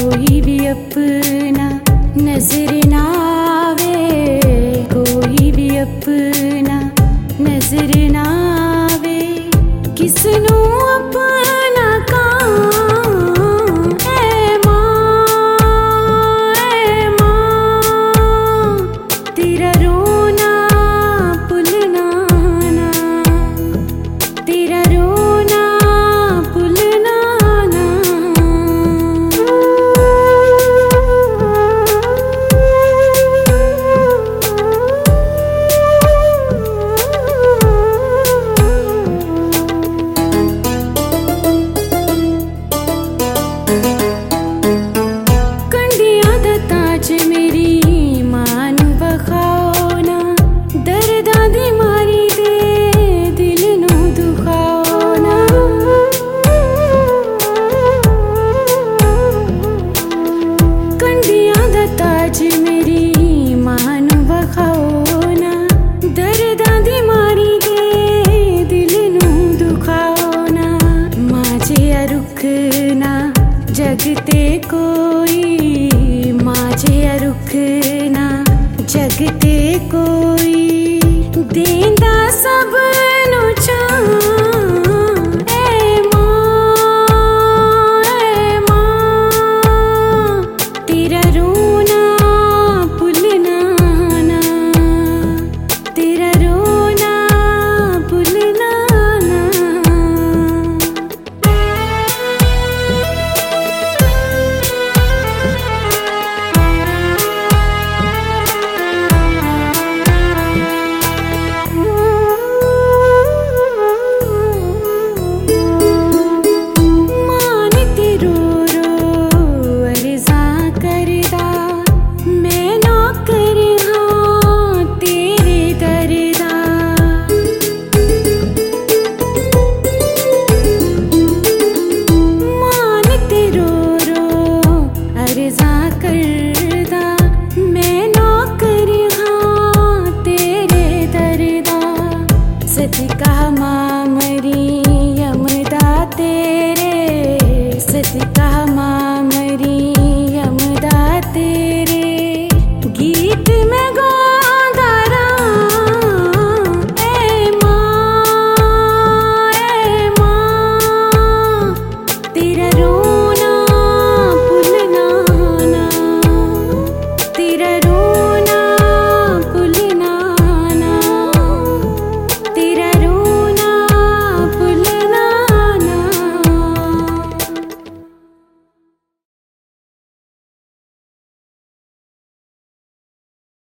कोई भी अपना नजर ना आवे, कोई भी अपना नजर ना आवे, किसनू अपना काम ऐ मां तेरा रोना भुलना ना, तेरा रोना भुलना ना। कंडियां दा ताज मेरी मां नू बखाओ ना, दर्दां दी मारी दे दिल नू दुखाओ ना। कंडियां दा ताज मेरी मां नू बखाओ ना, दर्दां दी मारी दे दिल नू दुखाओ ना। मां जिया रुख ना जगते कोई, मां जिया रुख ना जगते कोई, देंदा सब